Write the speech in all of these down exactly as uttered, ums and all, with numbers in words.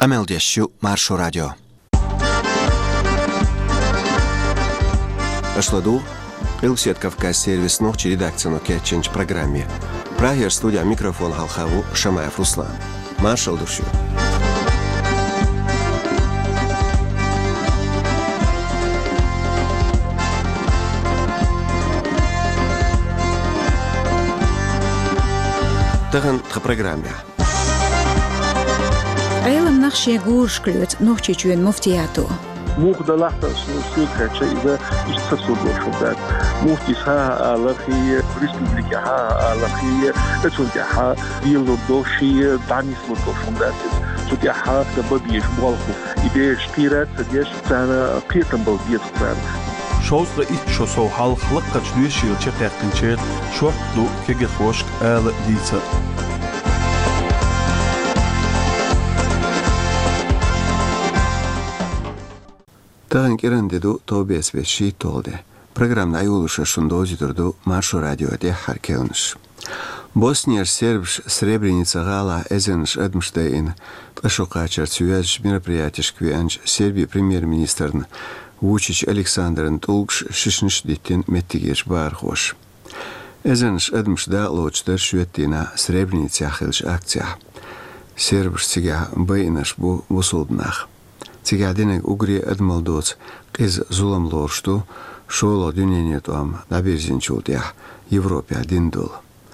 Ameldessu Marsu Radio. Ашладу Илсет Кавказ сервис ночи редакцию кетченч программе. Прагер студия микрофон Халхаву Шамаев Руслан. Маршал душу. Таган в программе. Айлам нахшия гуршклют нохчичуен муфтияту. موقع لحظة سوسيكا إذا يتصل بالشباب مفتيسها على خي ريسبوبليكا على خي تونجها ديلو دوشي دانيس لوشوندات تونجها دبابيش بالخو إذا شقيرات ديش تانا قيتم بالبيت تانا شوزغا إتشو سو حال خلق كتشلوي شيلشي تاقنشير شوح دو كيجي خوشك آل ديتر Таган кирандеду тобес ве шитолде. Программа аюлуша шундозидурду Маршу радиоде харкелнш. Босния сербш Сребреница гала эзенш эдмштейн. Ташукачар цюяж мероприятишквенч Сербии премьер-министр Вучич Александрн Тулгш шишнш диттин меттигеш бархош. Эзенш эдмшда лочтер шуеттина Сребреница хилш акция. Сербш цига бейнаш бу вусулднах. Цигадинек угри эдмалдоц киз зулам лоршту шоло дюненетуам наберзинчултях Европе один дол.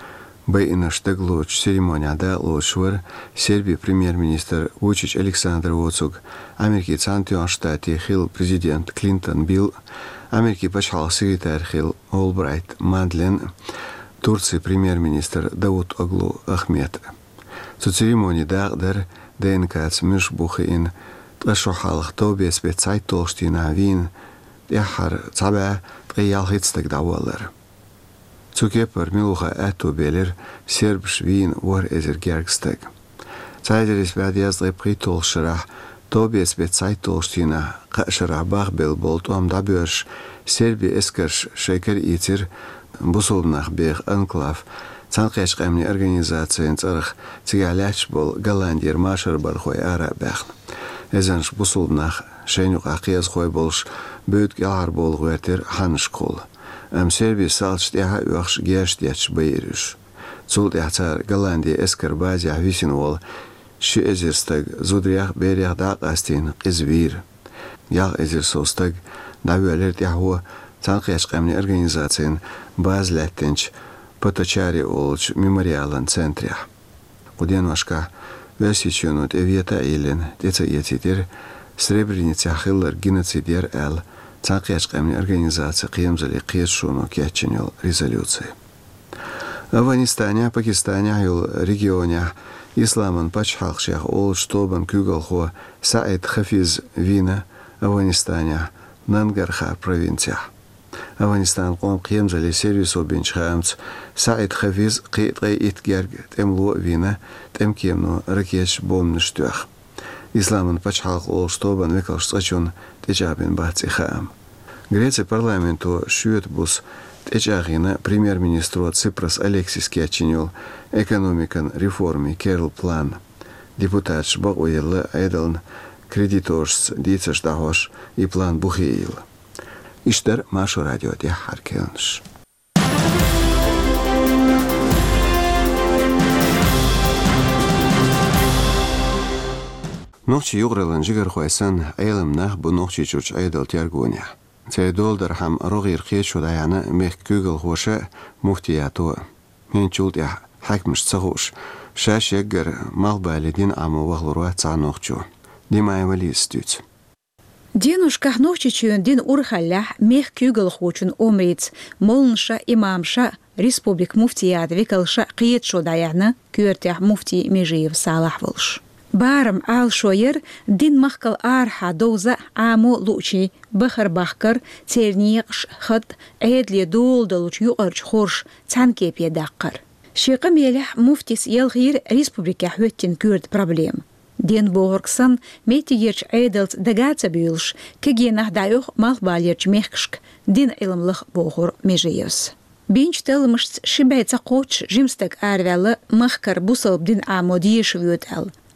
Бейнаш теглоч церемонияда лочвер Сербии премьер-министр Вучич Александр Воцуг, Америки Цантион штати хил президент Клинтон Билл, Америки пачхал секретарь хил Олбрайт Мадлен, Турции премьер-министр Давут Оглу Ахмед. Цу церемонии дагдер ДНК мишбухин Ташо халх тобес бе цайтолштина вин яхар цаба тгиял хитстэг давалар. Цукепер милуха эту белер сербш вин вор эзер гергстэг. Цайдерис бадияз лепритол шрах тобес бе цайтолштина қашрах бах бел болтуам дабюрш Серби эскерш шекер итер бусулнах бех анклав цанқеш қамни организациян царах цигаляч бол Голландир машар бархой арабах. Эзенш бусулнах шенюк ақияз хой болш бөт гяар болгуэтер ханшкол. Эм Серби салч тяха уахш геш тяч бейрюш. Цул тяхцар Голландия эскер базия висин вол ши эзерстаг зудрях берях дақ астин қизвир. Яқ эзер состаг давюалер тяхуа цанқияш қамни организациян базлеттенч поточари олч мемориалан центрях. Куден вашка Весичунут эвиета илен, деца етитер, Сребреница хиллер геноцидер эл, цанқияш қамни организация қиемзали қиетшуну кетченел резолюции. Афганистане, Пакистане, юл регионе, исламан пачхалшах ол штобан кюгалхо Саид Хафиз Вина, Афганистане, Нангархар провинция. Афганистан قوم قيم زلي سيريسو بنش خامس سعيد خفيز قيت قيت جرج تملو فينا تم كيمنو ركيش بوم نشتوخ إسلامن بچحق أول شطوبان وكل شطشون تجابين باتي خام Греция парламенту шует бус течагина премьер-министру Ципрас Алексис Кячинюл экономикан реформи Керл план депутат Багуелла Айдалн кредиторс дицаш дахош и план Бухеил. İşler Marsu Radyo'da harkelenir. Nohçi yuğralan jigar khoysan aylamnah bu nohçi çuç aydal tiyargonya. Ceydol derham rogir qiyeçudayana meh kügel hoşa muhtiyatu. Men çultya hakmış tsaghoş. Şaş yaggar malbaledin amu waghlurwa tsanohçu. Dimay vali stüt. Денушках нохчичуен дин урхаллях мех кюгел хочун омриц молнша имамша республик муфтият викалша қиет шодаяны кюртях муфти Межиев Салах волш. Барам ал шоер дин махкал арха доуза аму лучи бахар бахкар церниqш хат эдли долдалуч юарч хорш цанкепе даққар. Шиқам елях муфтис елгир республика хветтин кюрт проблем. Ден Боргсан метигерч эйдалт дагаца бюлш, кегенах даюх малбалерч мехкшк, дин илмлых бохур Межиевс. Бинч телмышц шибайца коч жимстак арвялы махкар бусалб дин амодиеш вютел.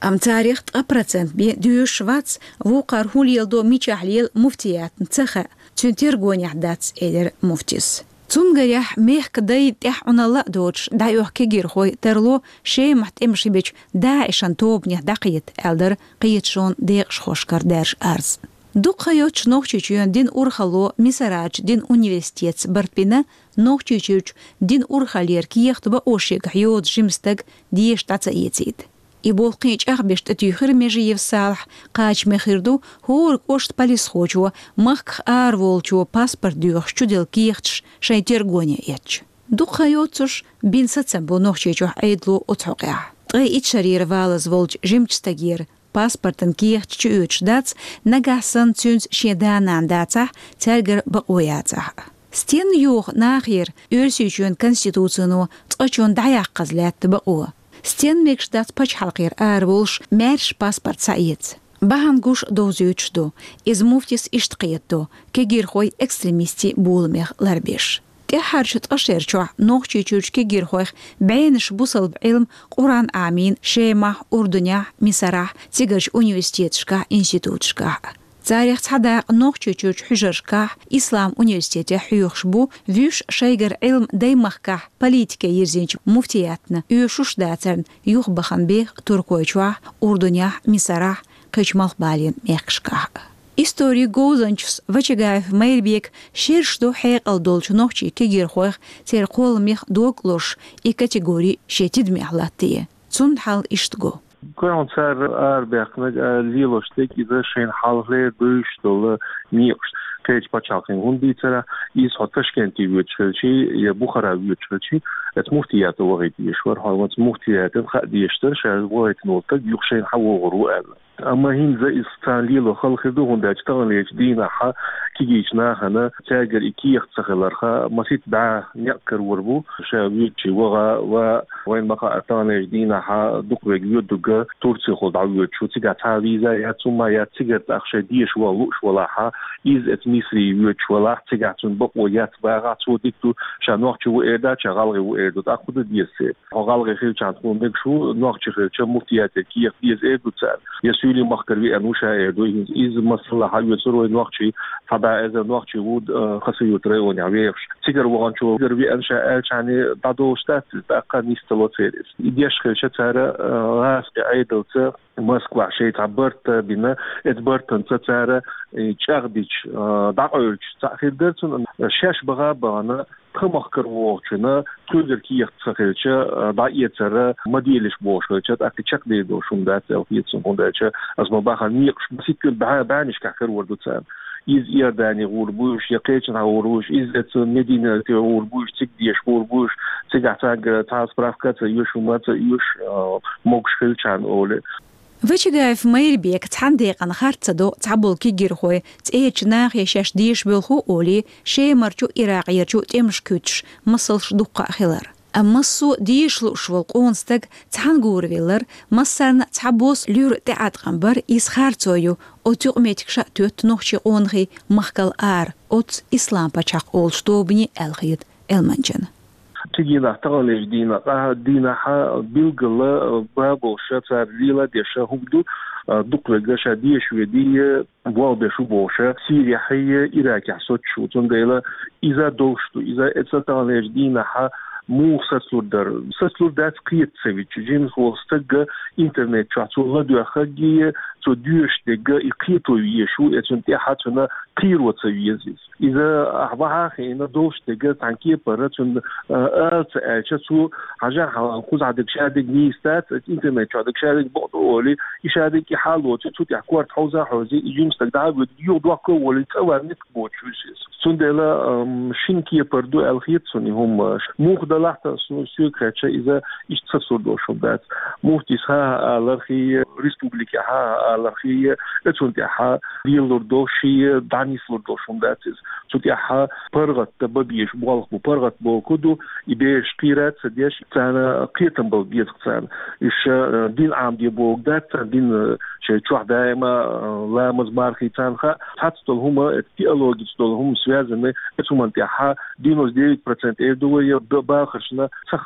أم تاريخ أبرتن بي ديوش واتس وقار هوليل دو ميشاحليل مفتيات نتخا تنتير قوني عدات إيدر مفتيس تونغريح ميح كداي تيح عنالا دوش دايوح كيجير خوي ترلو شي محت امشي بيش داعشان توبني دقيت ألدر قيت شون ديق شخوشكر دارش أرز دوق يوتش نوخشيچيون دين أورخالو ميساراج دين أونيفرسيتيت برتبينا نوخشيچيوچ دين أورخالير كي يختبا أوشيك حيود جمستق ديش تاتايتيد يبول قيج أخبشت تيخر ميجيف صالح قاج مخيردو هورك أوشت باليس خوچو مخ آر волчو паспорт дюх чудел киехтш шайтер гоня ятч دوق يوتش بين ساتسمبو نوخشيچو عيدلو أتحقيا طي إتشارير والز волч جمچستاگير паспортын киехтш чуюч дац нагасан цюнц шеданан дацах тергер бақояцах стен юх нахир өрсүйчүн конституцияну тычон даяк казлят бақо стен мекшдат пач халқир ар болш мерш паспорт саиц бахангуш дозючду из муфтис иштқиетду кегир хой экстремисти булмех ларбеш تحرشت أشيرشوا نوخشي تشوشكي جيرخوخ بينش بوصل بعلم قرآن آمين شيمح أردنيا مصرح تيجرش أونيفرسيتشكا إنستيتوتشكا تاريخ تحداق نوخشي تشوش حجرشكا إسلام أونيفرسيتي حيوخشبو فيش شيجر علم دايمخكا بوليتيكا يرزينش مفتياتنا يوشوش داترن يوخبخن بيخ تركويشوا أردنيا مصرح كجمال بالين ميخشكا истории гоузанчс вачагаев майрбек шершту хайқал долчнохчи кегирхоих терқол мех доклош и категории шетид мехлаттие цун хал иштго كون صار أربعة ليلوشتك إذا شين حاله دوشتول نيوش كيج بتشاقين هندي ترى يسحطش كنتي ويتشلشي يبخرا ويتشلشي تمفتيات وغيت يشور هالمت مفتيات خد يشتر شال وغيت نوتك يخشين حو غروء أما هين زي استعليل خلق دو هندا تشتغل دينا ح كيجيشنا هنا تاجر إكيخ تخلرخا مسيت دع نيكر وربو شاويتشي وغا و وين بقى أتانا دينا ح دق وجود دق تورسي خد عويت شو تيجا تعويزا يا ثم يا تيجا تأخش ديش ولوش ولا ح إز اتميسري يوتش ولا تيجا تنبق ويات بقى شو ديكتو شنوخ شو إيدا شغالي وإيدا تأخذ ديسة غالي خير شانتون دك شو نوخ شخير شو مفتيات كيخ ديس إيدا تسال يسولي مخكر بي أنوشا إيدا إز مصلحة يسرو نوخشي فبا إذا نوخشي وود خسي يتريون يعيش تيجر وغانشو تيجر بي أنشا إلش يعني دادو شتات تأقى نيستلو تيريس إديش خير شتارة غاس إيدا تسال موسكوا شيء تعبرت بنا اتبرت نتسارة تشاغديش دعوش تأخير درتون شاش بغا بغانا تخمخكر ووغشنا تقدر كي يختسخيلش دعية سارة مديلش بوشوش تأكي تشاك ديدو شون دات أو فيتسون هنداتش أزما باخا نيقش بسيك بعنش كاكر وردو تسان إز إيرداني غوربوش يقيتشن غوربوش إز إتس مدينة غوربوش تكديش غوربوش تقعتاق تاس برافكات يوش ومات يوش موكش خيلشان أولي وچگاف مایربیک تحن دقیقا خرطدو تعبول کی گیرخوی تیچ ناخی شش دیش بلخو اولی شی مرچو عراقی چو تمش کچ مسلش دقا خلر امسو دیش لوشول قونستگ تحن گور ویلر مسرن تعبوس لور تعاد قنبر ایس خرطویو او تقمیتک شاتوت نوخچی قونخی مخکل آر اوت اسلام پچاق اولش دوبنی الخید المنجن تيجي نحتغل دينا دينا ح بيلقلا بابو شاتر ليلا ديشا هبدو دقل جاشا ديش ودي واضح شو بوشة سيريا حية إراك حسوت شو تنديلا إذا دوشتو إذا اتساتغل دينا ح مو سسلور در سسلور دات قيت سويتش جيمس وستجا إنترنت شاتو لدو أخجي تو ديوش دقا إقيتو يشو اتنتيحاتنا قير وتسويزيز إذا أحبها خينا دوش دقا تعنكي براتون آلت آلشاتو حاجة حوز عدك شادك نيستات إنترنت شادك شادك بقضو ولي إشادك يحالو تتو تحكوار تحوزا حوزي جيمس تقدع وديو دواكو ولي تأوار نتكبو تشوزيز سندلا شينكي بردو الخيط سني هم موخ دلحتا سيوكراتشا إذا إشتصر دوشو دات موفتيس ها الارخي ريسبوبليكي ها الارخي اتونتيحا بيلوردوشي دانيس لوردوشون داتيز تونتيحا برغت ببيش بوالخ بو برغت بو كدو إبيش قيرات سديش تانا قيتن بالبيت تانا إش دين عام دي بوك دات دين شيء تروح دائما لا مزمارخي تانخا تحتطل هما تيالوجي تطل هم سوازن اتومنتيحا دينوز ديويت برسنت ايدوية باخرشنا سخا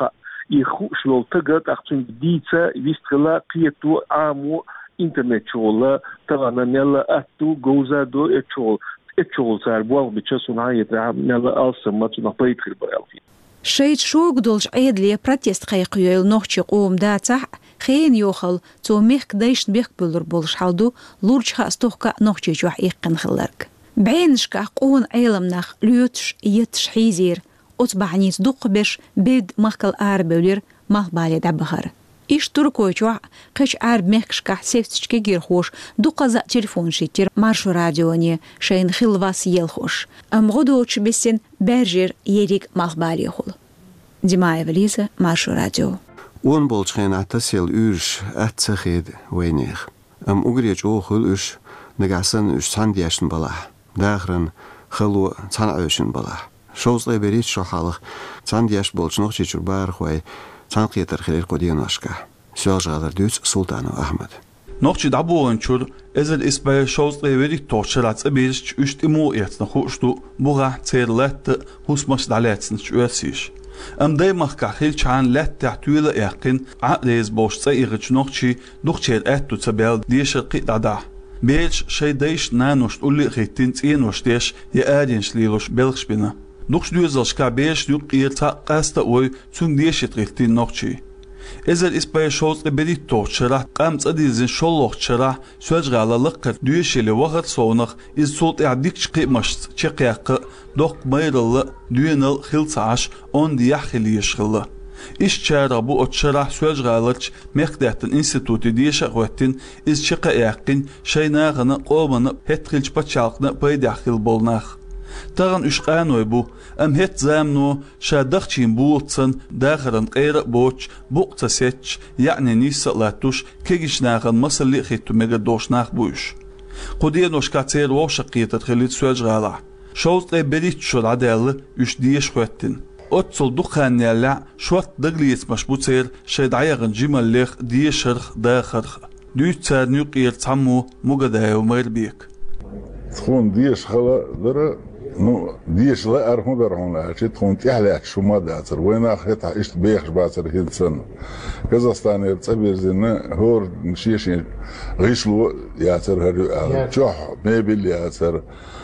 يخوش لو تقت أختن ديتا ويستغلا قيتو عامو إنترنت شغل طبعا نلا أتو جوزا دو اتشول اتشول صار بوال بتشسون هاي نلا ألسم ما تنطيت في البرالفي شيء شوق دولش عيد لي براتيست قيقيل نوخشي قوم داتح خين يوخل تو ميخ دايش بيخ بولر بولش حالدو لورج خاستوخكا نوخشي جوح يقن خلرك بعينشكا قون عيلمناخ ليوتش يتش حيزير أتبعنيت دوق بش بيد مخكل آربولير مال بالي دبهر إيش تركوي جوع قش عرب مخشكا سيفتشكي جير خوش دوقزا تليفون شيتير مارشو راديوني شين خلواس يلخوش أم غدوش بسين برجر يريك مال بالي خول ديمايا وليزا مارشو راديو ون بولشين عتسيل أوش أتسخيد وينيخ أم أغريج أوخل أوش نقاسن أوش ساندياشن بلاح داخرن خلو تانعوشن بلاح شوز لبريت شو حالخ ساندياش بولش نوخشي جربار خوي تانقيتر خلال قدين أشكا سياج غادر دوس سلطانو أحمد نوخشي دابو انشور ازل اسبايا شوز لبريت توشرات أبيرش اشت امو ايتنا خوشتو بوغا تير لات هوس مش دالاتسن شواسيش ام دايما كاخيل چان لات تحتويل ايقين عقليز بوش تسايغج نوخشي دوخشير اتو تبال ديشر قيدادا بيلش شي دايش نانوش تقولي خيتين تينوش ديش يا آدينش ليلوش بلغش بنا دوخش دوزلش كا بيش دوق قيرتا قاستا اوي تون ديش تغيلتين نوخشي ازل اسبايا شوز لبريت توشرا قام تصديزين شولوخ تشرا سوج غالا لقر دويش اللي وغر صونخ از صوت اعديك شقي مشت چقياق دوق ميرل دوينل خلصاش اون ديح خلي يشغل إيش شارع بو أتشرح سوج غالتش مقدرتن إنستيتوتي ديش أغوتين إز شقا يقين شينا غنا قومنا هتخلش بتشالقنا بيداخل بولناخ تغن إشقانوي بو أم هت زامنو شادخشين بوطسن داخرن قير بوش بوقتا سيتش يعني نيسا لاتوش كيجيش ناغن مصر لي خيتو ميغا دوش ناخ بوش قدير نوشكاتير ووشقيتت خليت سوج غالا شوز لي بريت شو العدالة إش ديش خوتين أتصل دخان يلا شوات دغليت مشبوطير شيد عيغن جمال ليخ دي شرخ داخرخ دويت تار نيقير تامو مغدايو ميربيك تخون ديش خلا درا نو ديش لا أرهم درهم لا شيء تخون تحلق شو ما داتر وين أخذت إيش بيخش باتر هيد سن كازاخستان يتصبر زين هور نشيش غيشلو ياتر هر شح ميبل ياتر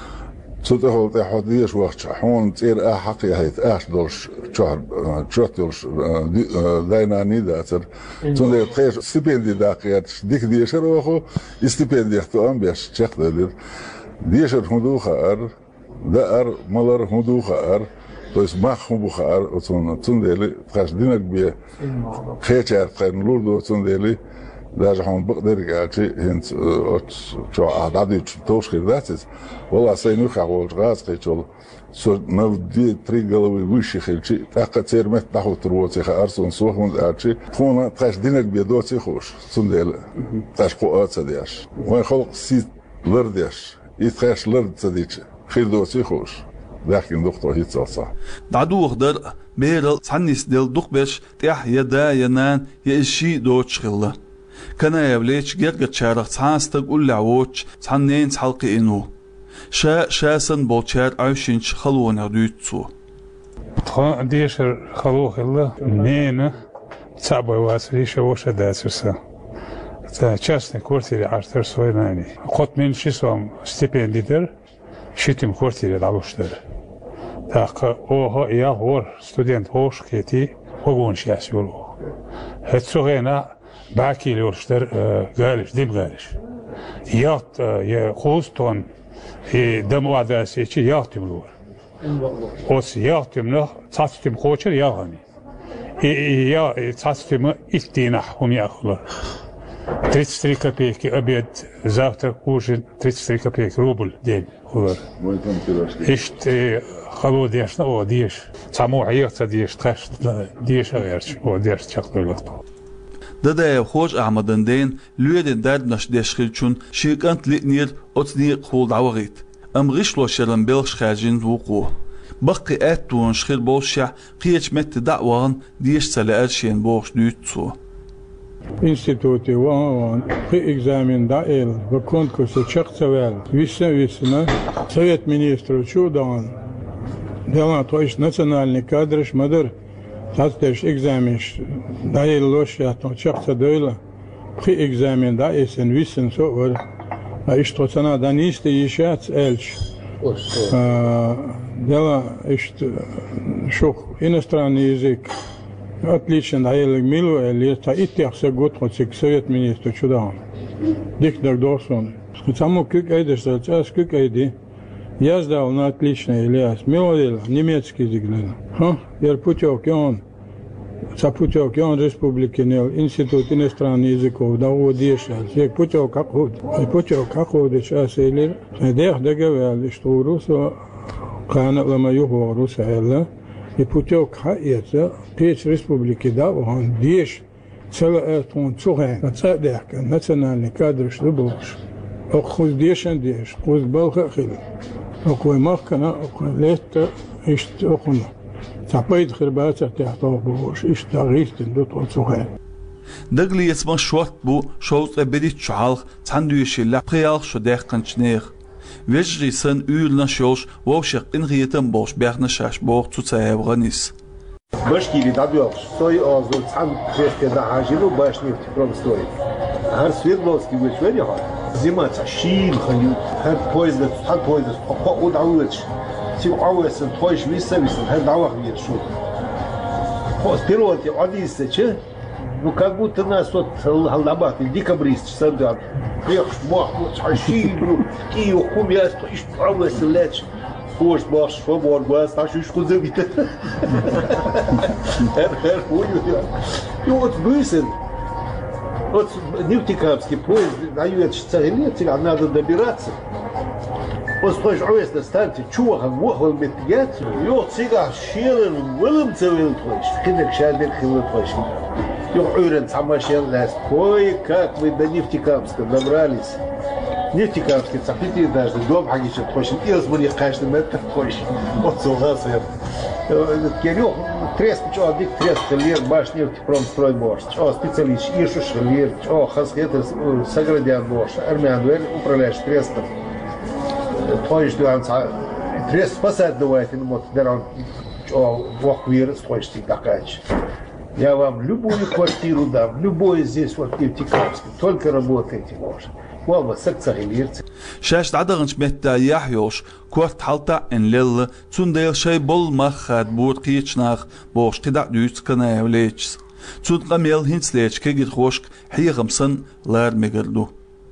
صوته تحديش وقت حون تصير أحقي هيت أش دولش شهر شهر دولش داينا نيداتر تون تخيش ستيبندي داقيات ديك ديشر وخو ستيبندي يختو أم بيش تشخ دليل ديشر هدو خار دار ملر هدو خار تويس ماخ هدو خار وتون تون دليل تخاش دينك بيه خيشار تخين لوردو تون دليل داج حون بقدر قالتي هنت شو عددي توش خيراتس والله سينو خاول غاز قيتول سو نودي تري قلوي وشي خيلتي تاقا تير مت نحو تروتي خارسون سوخ من قالتي خونا تاش دينك بيدوتي خوش سندل تاش قوات دياش وين خلق سي لردياش يتخاش لرد تديش خير دوتي خوش لكن دكتور هيت صح دعدو خضر بيرل تحنيس ديل دقبش تيح يدا ينان يشي دوتش خلا كان يبليش جرجت شارع تحاستق ولا عوش تحنين تحلقي إنه شا شاسن بولشار عشينش خلون رديتسو تخان ديشر خلوه الله نينا صعبة واسريش وش داسرسا تا частный квартире артер свойнани قط من شسوم стипендидер شتم квартире دالوشتر так оho я гор студент хош кети погонш ясюлу هتسوغينا باكي لورشتر غالش ديم غالش يات يا خوستون هي دموا داسيتي ياتم لور اوس ياتم نه تاتم خوچر ياغني يا تاتم اتينح هم ياخلو тридцать три копейки обед завтрак ужин тридцать три копейки рубль день хулар ишт холодяшна о деш само аярца деш траш деш аярч о деш чакдылык دادا خوش أحمدن دين لودن درد نش دشخلشون شركانت لنير أتنير خول عوغيت أم غشلو شرن بلش خارجين وقو بقي أتون شخير بوشع قيش مت دعوان ديش سلأرشين بوش نيتسو Институте вон при экзамен дал, в конкурсе чакцевал, весна весна, совет министров чудан, дела, то есть национальный кадр, шмадр, تاتش إكزامينش داي لوش ياتون شخص دولا بخي إكزامين دا إسن ويسن سوور إشتو سنة دانيست يشات إلش دلا إشت شوخ иностранный язык отлично даёт милу или та итяхса год хоть совет министр чудо диктор досон само как эдеш час как эди я сдал на отлично Ильяс миловил немецкий язык ха я путёк он Сапутёк он республики нел институт иностранных языков да удешал я путёк как ход и путёк как ход сейчас или дех договаривали что руссо كان لما يهو روسيا يبوتوك حقيقة بيش ريسبوبليكي دا وهان ديش سلا تون تسوغين تصدق ناتشنال كادرش لبوش أخذ ديشان ديش أخذ بالغ خيل أخذ مخنا أخذ ليت إشت أخذنا تعبيد خربات تحتوه بوش إشت تغيث دوتون تسوغين دقلي يسمى شوات بو شوط أبدي تشعالخ تاندويشي لابريال شو ديخ قنشنيخ Вежри сын уйлна шош вовших инриетен бош бяхна шаш бох цуцаевганис. Башкири дабёл, стой азул цан хресте да хажилу башни пром стой. Хар Свердловский вычвери ха. Зима цашил хаю, хар поезд, хар поезд, по удауч. Ти ауэс поезд виса виса, хар давах нет шу. По пилоте одиссе че? Ну как будто нас вот халабат, декабрист, садат. Эх, махнуть, ашибру, кию хумяс, то ишь правый леч. Пош баш, фабор, газ, так ишь кузовит. И вот бысен, вот Нефтекамский поезд дает царилет, а надо добираться. Вот сходишь, овес на станции, чувахан, мохвал метгет, и вот сега шелен, вылым цевил твоиш, хинек шальдек хилы твоиш. Юх Уйрен самашен лес. Ой, как мы до Нефтекамска добрались. Нефтекамский цапити даже дом хагишет хочет. И размыли каждый метр хочет. Вот согласен. Керёх треск, чё, один треск, лер, баш нефтепромстрой борщ. Чё, специалист, ишуш, лер, чё, хасхет, саградян борщ. Армян, дуэль, управляешь треском. Твоишь дуан, трест спасать давайте, ну вот, деран, чё, вохвир, стоишь всегда кач. Я вам любую квартиру дам, любое здесь вот в Нефтекамске, только работайте можно. والله سكسر غيرت شاش عدغنش متى يحيوش كورت حالتا ان ليل تون ديل شي بول مخاد بور قيچناخ بوش قدا دوت كنا وليچ تون قميل هنسليچ كيغيت خوشك حيغمسن لار ميگردو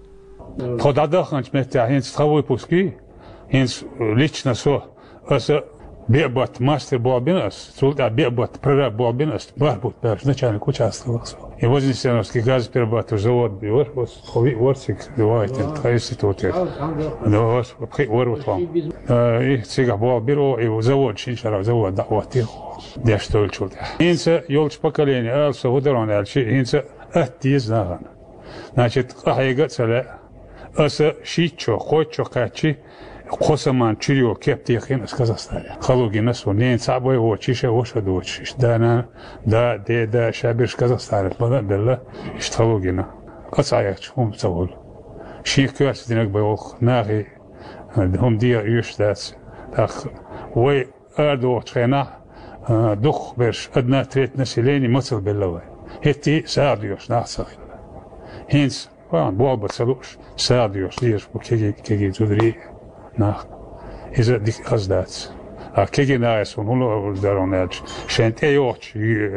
خدا دغنش متى هنس تخوي بوسكي هنس ليچنا سو اس بيبط ماستر بوبينس تولد بيبط прораб بوبينس барбут перш начальник участвовал. И возле Сеновский газоперерабатывающий завод бьет, вот ворсик бывает, это институт. Да, вот ворот вам. И сега был бюро, и завод Шиншаров, завод, да, вот их. Да что ли чудо. Инца ёлч поколение, also ударон, альчи, инца атти знаган. Значит, ахайга целе, аса шичо, хочо, качи. Хосаман чирио кептихин из Казахстана. Халугина сунен сабой очише ошадочиш. Да да да да шабиш Казахстан. Бана белла иштхалугина. Касаяч хум цавол. Ших квас динак байох наги. Хум дия юштац. Так ой ардо трена дух берш одна треть населения мацал беллавай. Эти садиош нахсахил. Хинс ван болба цалуш садиош лиш кеги кеги зудри. Nach is het die als dat. Ah, kijk je naar zo'n holo daarom net. Zijn theoch,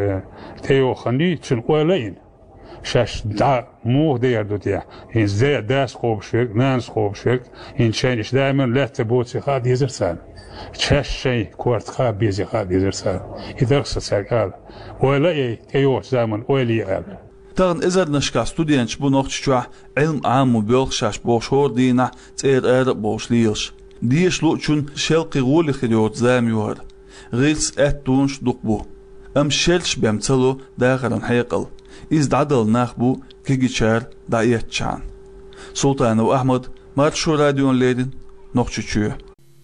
theoch niet zo'n oorlijn. Zes daar mocht daar doet ja. In zeer daar schoopschwerk, na schoopschwerk. In zijn is daar men lette boot zich gaat die er zijn. Zes zijn kwart gaat bezig gaat die er zijn. Ieder zeg al. Oorlijn theoch zaman oorlijn. تغن إزر نشكا ستودينش بو نوختشوا علم عام وبيلخشاش بوشور دينا تير إر بوش ليلش ديش لوچون شلقي غولي خديوت زاميوهر غيلس اتونش دقبو أم شلش بيمتلو داخلن حيقل إز دعدل ناخبو كيجيشار دايتشان سلطان وأحمد مارشو راديون ليدن نوختشوا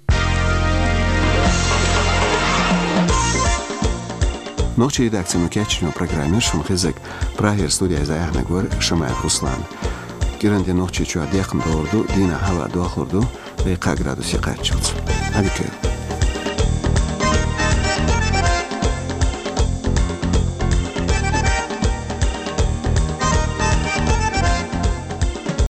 Ночи редакцию кечную программе шумхизек прагер студия заягна гор Шамаев Руслан. Киранде ночи чуа дехн доорду дина хава дуахурду вейка градуси качылц. Адикел.